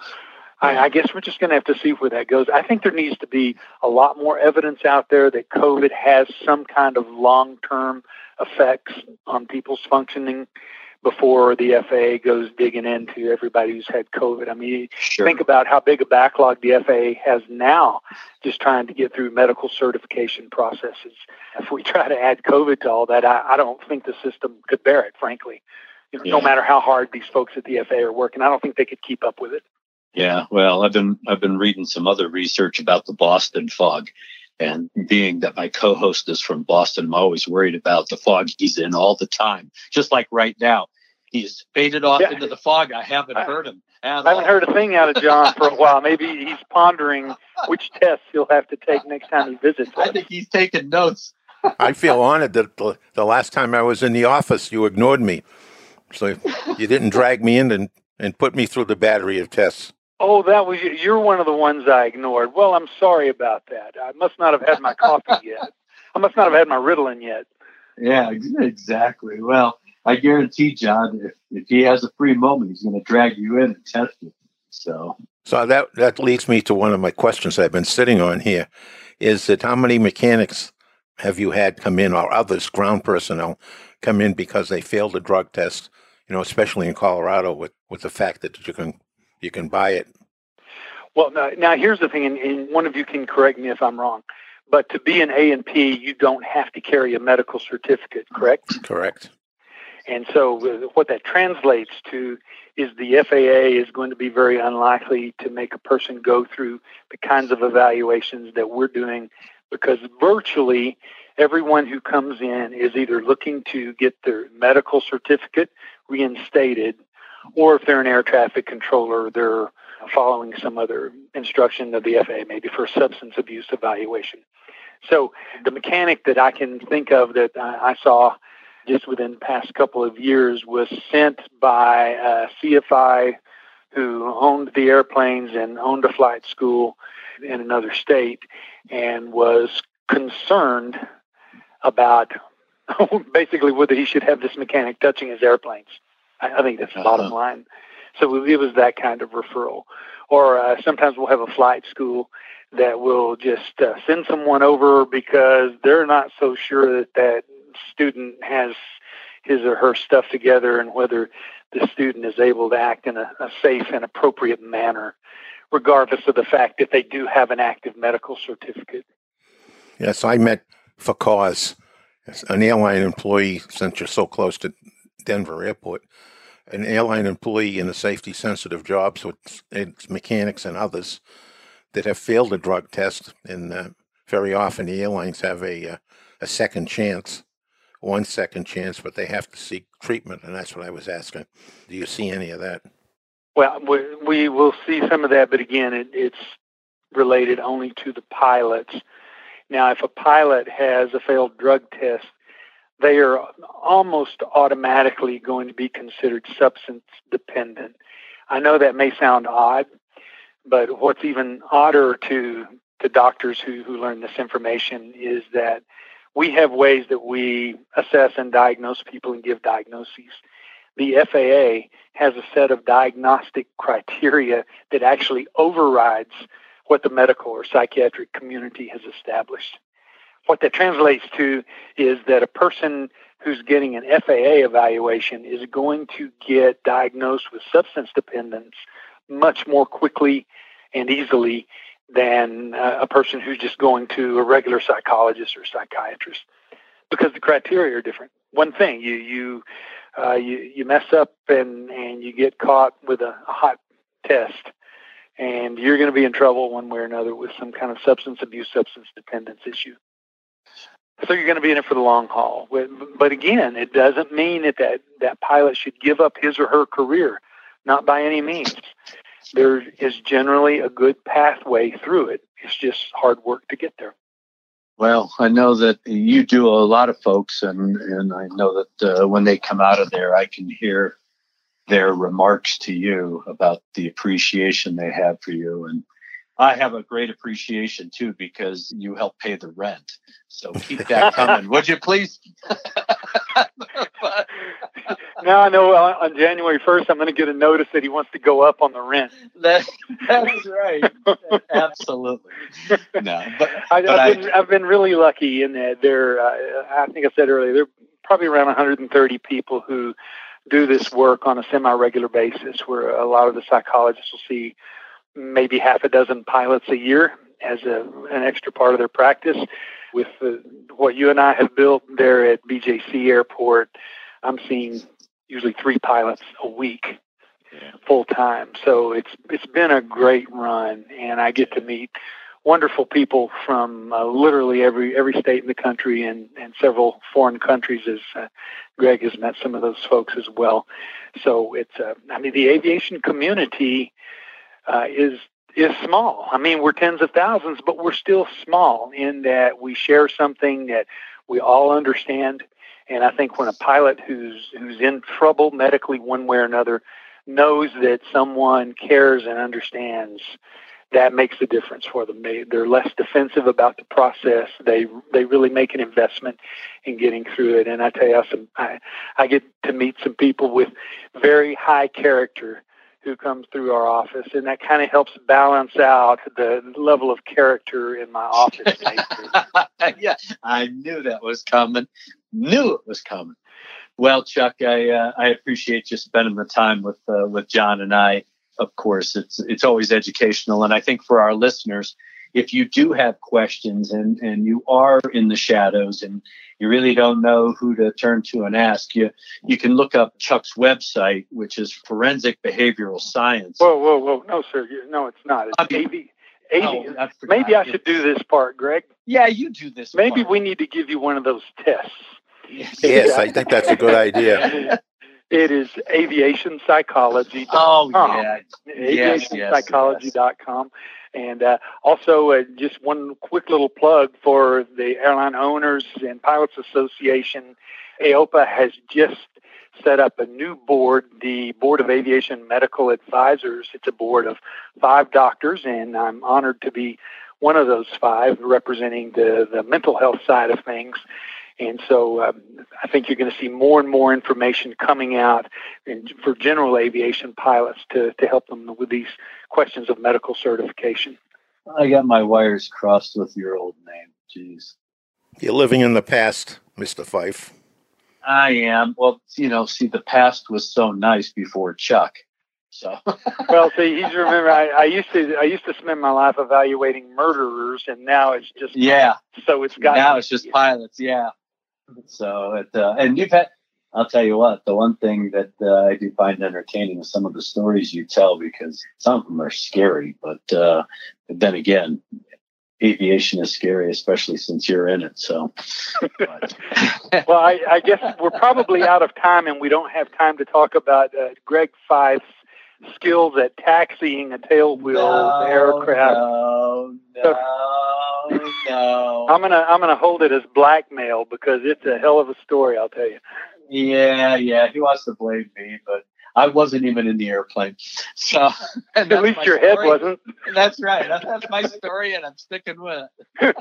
I guess we're just going to have to see where that goes. I think there needs to be a lot more evidence out there that COVID has some kind of long-term effects on people's functioning before the FAA goes digging into everybody who's had COVID. I mean, think about how big a backlog the FAA has now just trying to get through medical certification processes. If we try to add COVID to all that, I don't think the system could bear it, frankly. No matter how hard these folks at the FAA are working, I don't think they could keep up with it. Yeah, well, I've been reading some other research about the Boston fog. And being that my co-host is from Boston, I'm always worried about the fog he's in all the time. Just like right now, he's faded off into the fog. I haven't heard him at all. I haven't heard a thing out of John for a while. Maybe he's pondering which tests he'll have to take next time he visits us. I think he's taking notes. I feel honored that the last time I was in the office, you ignored me. So you didn't drag me in and put me through the battery of tests. Oh, you're one of the ones I ignored. Well, I'm sorry about that. I must not have had my coffee yet. I must not have had my Ritalin yet. Yeah, exactly. Well, I guarantee, John, if he has a free moment, he's going to drag you in and test you. So that leads me to one of my questions I've been sitting on here, is that how many mechanics have you had come in, or others, ground personnel, come in because they failed a drug test, especially in Colorado with the fact that you can buy it? Well, now here's the thing, and one of you can correct me if I'm wrong, but to be an A&P, you don't have to carry a medical certificate, correct? Correct. And so what that translates to is the FAA is going to be very unlikely to make a person go through the kinds of evaluations that we're doing, because virtually everyone who comes in is either looking to get their medical certificate reinstated, or if they're an air traffic controller, they're following some other instruction of the FAA, maybe for substance abuse evaluation. So the mechanic that I can think of that I saw just within the past couple of years was sent by a CFI who owned the airplanes and owned a flight school in another state, and was concerned about basically whether he should have this mechanic touching his airplanes. I think that's the bottom line. So it was that kind of referral. Or sometimes we'll have a flight school that will just send someone over because they're not so sure that student has his or her stuff together, and whether the student is able to act in a safe and appropriate manner, regardless of the fact that they do have an active medical certificate. Yes, I met for cause an airline employee, since you're so close to Denver Airport, an airline employee in the safety-sensitive jobs with mechanics and others that have failed a drug test, and very often the airlines have a second chance, 1 second chance, but they have to seek treatment, and that's what I was asking. Do you see any of that? Well, we will see some of that, but again, it's related only to the pilots. Now, if a pilot has a failed drug test, they are almost automatically going to be considered substance dependent. I know that may sound odd, but what's even odder to doctors who learn this information is that we have ways that we assess and diagnose people and give diagnoses. The FAA has a set of diagnostic criteria that actually overrides what the medical or psychiatric community has established. What that translates to is that a person who's getting an FAA evaluation is going to get diagnosed with substance dependence much more quickly and easily than a person who's just going to a regular psychologist or psychiatrist, because the criteria are different. One thing, you mess up and you get caught with a hot test, and you're going to be in trouble one way or another with some kind of substance abuse, substance dependence issue. So you're going to be in it for the long haul. But again, it doesn't mean that pilot should give up his or her career. Not by any means. There is generally a good pathway through it. It's just hard work to get there. Well, I know that you do a lot of folks, and I know that when they come out of there, I can hear their remarks to you about the appreciation they have for you. And I have a great appreciation, too, because you help pay the rent. So keep that coming, would you please? Now I know on January 1st, I'm going to get a notice that he wants to go up on the rent. That's right. Absolutely. No, but I've been really lucky in that I think I said earlier, there are probably around 130 people who do this work on a semi-regular basis, where a lot of the psychologists will see maybe half a dozen pilots a year as an extra part of their practice. With what you and I have built there at BJC Airport, I'm seeing usually 3 pilots a week, full time. So it's been a great run, and I get to meet wonderful people from literally every state in the country and several foreign countries, as Greg has met some of those folks as well. So it's the aviation community is small. I mean, we're tens of thousands, but we're still small in that we share something that we all understand. And I think when a pilot who's in trouble medically one way or another knows that someone cares and understands, that makes a difference for them. They're less defensive about the process. They really make an investment in getting through it. And I tell you, I get to meet some people with very high character who comes through our office, and that kind of helps balance out the level of character in my office. Yeah, I knew that was coming. Well, Chuck, I appreciate you spending the time with John and I. Of course, it's always educational, and I think for our listeners, if you do have questions and you are in the shadows and you really don't know who to turn to and ask, you can look up Chuck's website, which is Forensic Behavioral Science. Whoa. No, sir. No, it's not. It's maybe I should do this part, Greg. Yeah, you do this Maybe part. We need to give you one of those tests. Yes, I think that's a good idea. It is aviationpsychology.com. Oh, yeah. Aviationpsychology.com. And also, just one quick little plug for the Airline Owners and Pilots Association. AOPA has just set up a new board, the Board of Aviation Medical Advisors. It's a board of 5 doctors, and I'm honored to be one of those 5, representing the mental health side of things. And so I think you're going to see more and more information coming out for general aviation pilots to help them with these questions of medical certification. I got my wires crossed with your old name. Jeez. You're living in the past, Mr. Fife. I am. Well, see, the past was so nice before Chuck. So. Well, see, you remember I used to spend my life evaluating murderers, and now it's just So it's got now it's just pilots. Yeah. So and you've had. I'll tell you what. The one thing that I do find entertaining is some of the stories you tell, because some of them are scary. But then again, aviation is scary, especially since you're in it. So. Well, I guess we're probably out of time, and we don't have time to talk about Greg Fife's skills at taxiing a tailwheel aircraft. No. I'm gonna hold it as blackmail, because it's a hell of a story, I'll tell you. Yeah. He wants to blame me, but I wasn't even in the airplane. So at least your head wasn't. That's right. That's my story, and I'm sticking with it.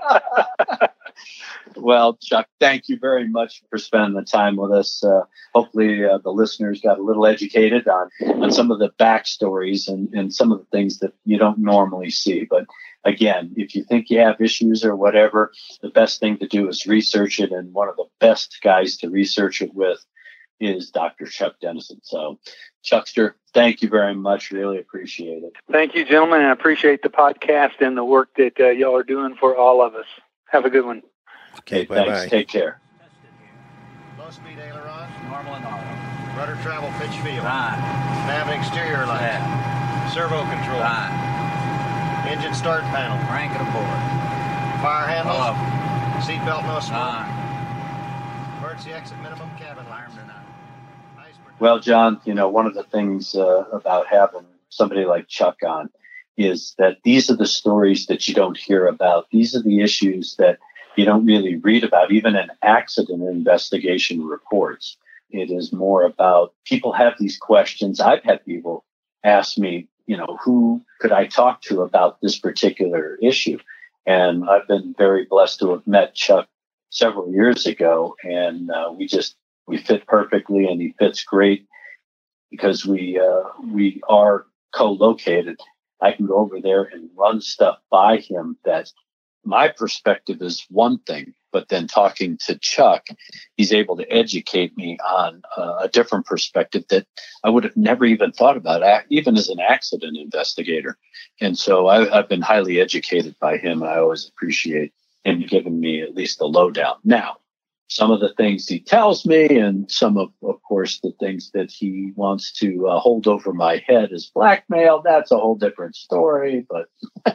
Well, Chuck, thank you very much for spending the time with us. Hopefully the listeners got a little educated on some of the backstories and some of the things that you don't normally see. But again, if you think you have issues or whatever, the best thing to do is research it. And one of the best guys to research it with is Dr. Chuck Dennison. So, Chuckster, thank you very much. Really appreciate it. Thank you, gentlemen. And I appreciate the podcast and the work that y'all are doing for all of us. Have a good one. Okay, Thanks. bye-bye. Take care. Low speed aileron. Normal and auto. Rudder travel pitch field. Fine. Nav and exterior lights. Yeah. Servo control. Fine. Engine start panel. Crank it aboard. Fire handles. Hello. Seatbelt no smoke. Fine. Emergency exit minimum cabin lights. Well, John, one of the things about having somebody like Chuck on is that these are the stories that you don't hear about. These are the issues that you don't really read about, even in accident investigation reports. It is more about people have these questions. I've had people ask me, who could I talk to about this particular issue? And I've been very blessed to have met Chuck several years ago, and we fit perfectly, and he fits great because we are co-located. I can go over there and run stuff by him that my perspective is one thing, but then talking to Chuck, he's able to educate me on a different perspective that I would have never even thought about, even as an accident investigator. And so I've been highly educated by him, and I always appreciate him giving me at least the lowdown. Now, some of the things he tells me and some of course, the things that he wants to hold over my head as blackmail, that's a whole different story. But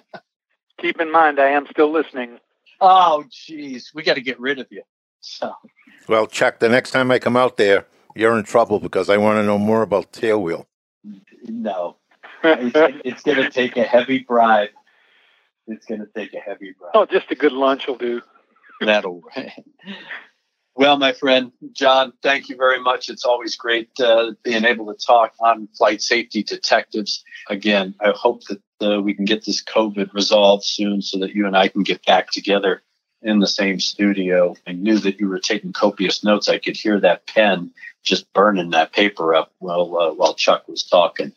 Keep in mind, I am still listening. Oh, geez, we got to get rid of you. So, Well, Chuck, the next time I come out there, you're in trouble because I want to know more about Tailwheel. no, it's going to take a heavy bribe. It's going to take a heavy bribe. Oh, just a good lunch will do. That'll. Well, my friend, John, thank you very much. It's always great being able to talk on Flight Safety Detectives. Again, I hope that we can get this COVID resolved soon so that you and I can get back together in the same studio. I knew that you were taking copious notes. I could hear that pen just burning that paper up while Chuck was talking.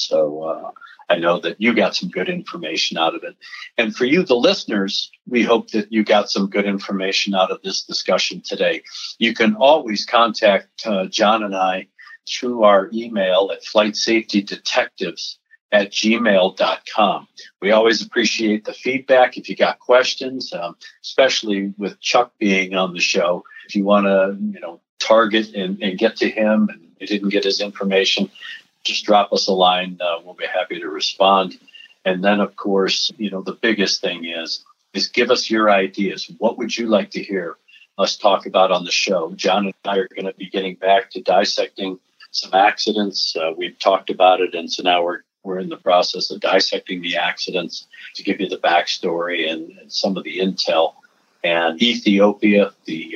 So I know that you got some good information out of it. And for you, the listeners, we hope that you got some good information out of this discussion today. You can always contact John and I through our email at flightsafetydetectives@gmail.com. We always appreciate the feedback. If you got questions, especially with Chuck being on the show, if you want to, target and get to him and you didn't get his information, just drop us a line. We'll be happy to respond. And then, of course, the biggest thing is give us your ideas. What would you like to hear us talk about on the show? John and I are going to be getting back to dissecting some accidents. We've talked about it, and so now we're in the process of dissecting the accidents to give you the backstory and some of the intel. And Ethiopia, the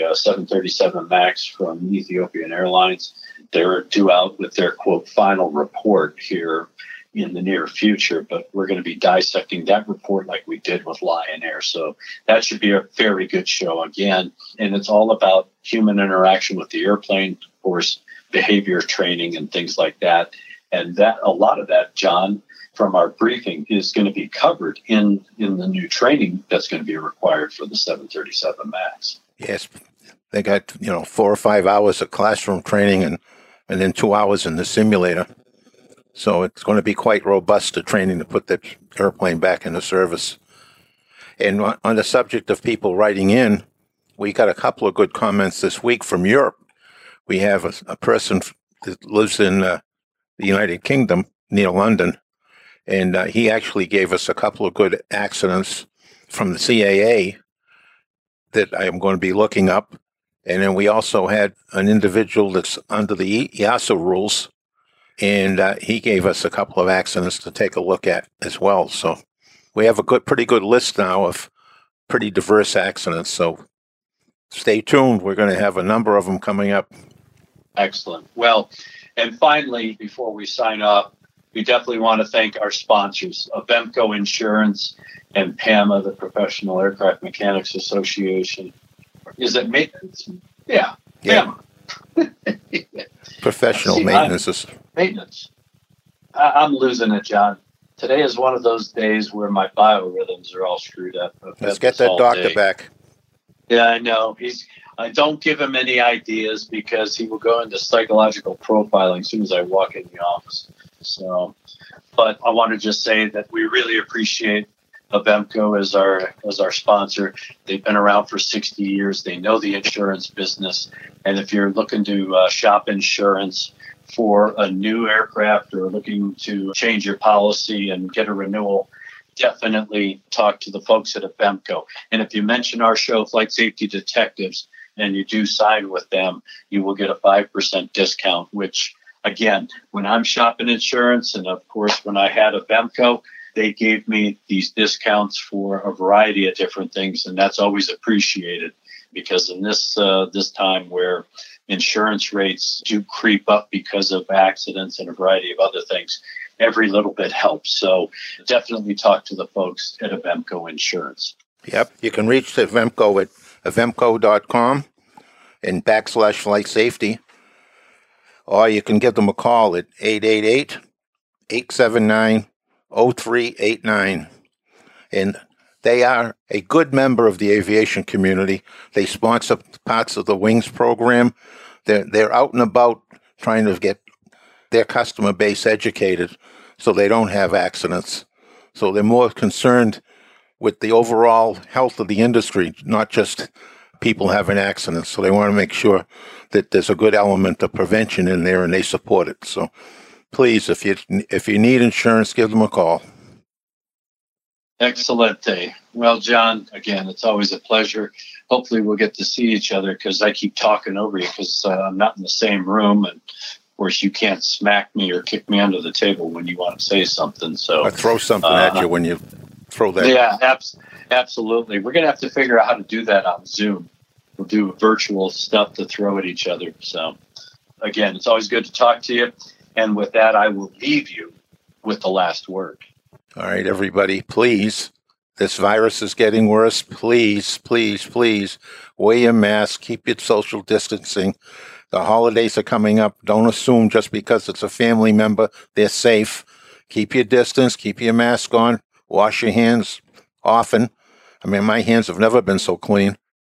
737 MAX from Ethiopian Airlines, they're due out with their, quote, final report here in the near future, but we're going to be dissecting that report like we did with Lion Air. So that should be a very good show again. And it's all about human interaction with the airplane, of course, behavior training and things like that. And that a lot of that, John, from our briefing is going to be covered in the new training that's going to be required for the 737 MAX. Yes, they got 4 or 5 hours of classroom training and then 2 hours in the simulator. So it's going to be quite robust, the training to put the airplane back into service. And on the subject of people writing in, we got a couple of good comments this week from Europe. We have a person that lives in the United Kingdom near London, and he actually gave us a couple of good accidents from the CAA that I am going to be looking up. And then we also had an individual that's under the EASA rules, and he gave us a couple of accidents to take a look at as well. So we have a pretty good list now of pretty diverse accidents. So stay tuned. We're going to have a number of them coming up. Excellent. Well, and finally, before we sign off, we definitely want to thank our sponsors, Avemco Insurance and PAMA, the Professional Aircraft Mechanics Association. Is it maintenance? Yeah. PAMA. Professional maintenance. Maintenance. I'm losing it, John. Today is one of those days where my biorhythms are all screwed up. Let's get that doctor back. Yeah, I know. I don't give him any ideas because he will go into psychological profiling as soon as I walk in the office. So, but I want to just say that we really appreciate Avemco as our sponsor. They've been around for 60 years. They know the insurance business. And if you're looking to shop insurance for a new aircraft or looking to change your policy and get a renewal, definitely talk to the folks at Avemco. And if you mention our show, Flight Safety Detectives, and you do sign with them, you will get a 5% discount, which, again, when I'm shopping insurance, and of course, when I had Avemco, they gave me these discounts for a variety of different things, and that's always appreciated because in this time where insurance rates do creep up because of accidents and a variety of other things, every little bit helps. So definitely talk to the folks at Avemco Insurance. Yep. You can reach Avemco at avemco.com and /flight safety, or you can give them a call at 888-879-0389. And they are a good member of the aviation community. They sponsor parts of the Wings program. They're out and about trying to get their customer base educated so they don't have accidents. So they're more concerned with the overall health of the industry, not just people having accidents. So they want to make sure that there's a good element of prevention in there and they support it. So please, if you need insurance, give them a call. Excellent. Well, John, again, it's always a pleasure. Hopefully we'll get to see each other because I keep talking over you because I'm not in the same room. And of course, you can't smack me or kick me under the table when you want to say something. So or throw something at you when you throw that. Yeah, absolutely. We're going to have to figure out how to do that on Zoom. We'll do virtual stuff to throw at each other. So, again, it's always good to talk to you. And with that, I will leave you with the last word. All right, everybody, please. This virus is getting worse. Please, please, please wear your mask. Keep your social distancing. The holidays are coming up. Don't assume just because it's a family member, they're safe. Keep your distance. Keep your mask on. Wash your hands often. I mean, my hands have never been so clean.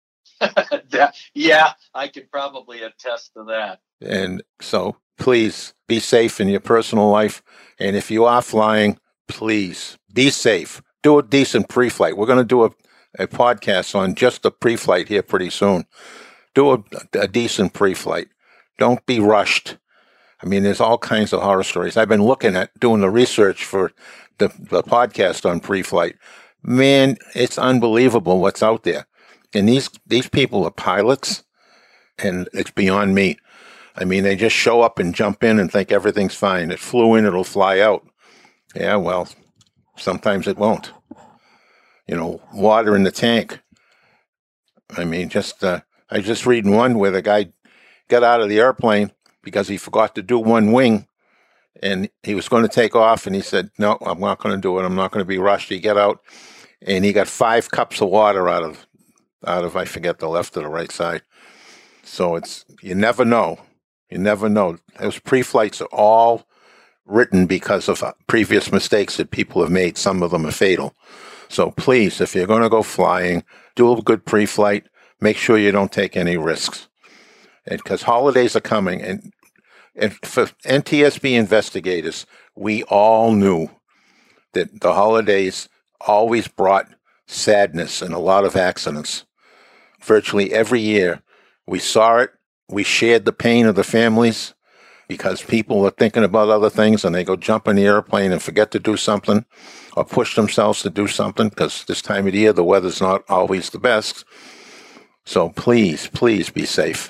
Yeah, I could probably attest to that. And so, please be safe in your personal life. And if you are flying, please be safe. Do a decent pre-flight. We're going to do a podcast on just the pre-flight here pretty soon. Do a decent pre-flight. Don't be rushed. I mean, there's all kinds of horror stories. I've been looking at doing the research for the podcast on pre-flight. Man, it's unbelievable what's out there. And these people are pilots, and it's beyond me. I mean, they just show up and jump in and think everything's fine. It flew in, it'll fly out. Yeah, well, sometimes it won't. You know, water in the tank. I mean, I just reading one where the guy got out of the airplane because he forgot to do one wing, and he was going to take off, and he said, no, I'm not going to do it. I'm not going to be rushed. He got out, and he got 5 cups of water out of, I forget, the left or the right side. So you never know. You never know. Those pre-flights are all written because of previous mistakes that people have made. Some of them are fatal. So please, if you're going to go flying, do a good pre-flight. Make sure you don't take any risks. Because holidays are coming. And for NTSB investigators, we all knew that the holidays always brought sadness and a lot of accidents. Virtually every year, we saw it. We shared the pain of the families because people are thinking about other things and they go jump in the airplane and forget to do something or push themselves to do something because this time of the year, the weather's not always the best. So please, please be safe.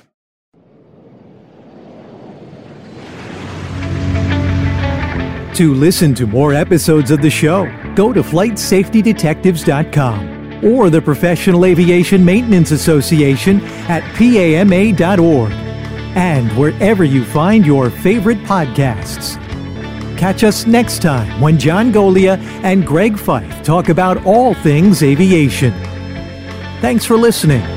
To listen to more episodes of the show, go to FlightSafetyDetectives.com or the Professional Aviation Maintenance Association at PAMA.org and wherever you find your favorite podcasts. Catch us next time when John Golia and Greg Fife talk about all things aviation. Thanks for listening.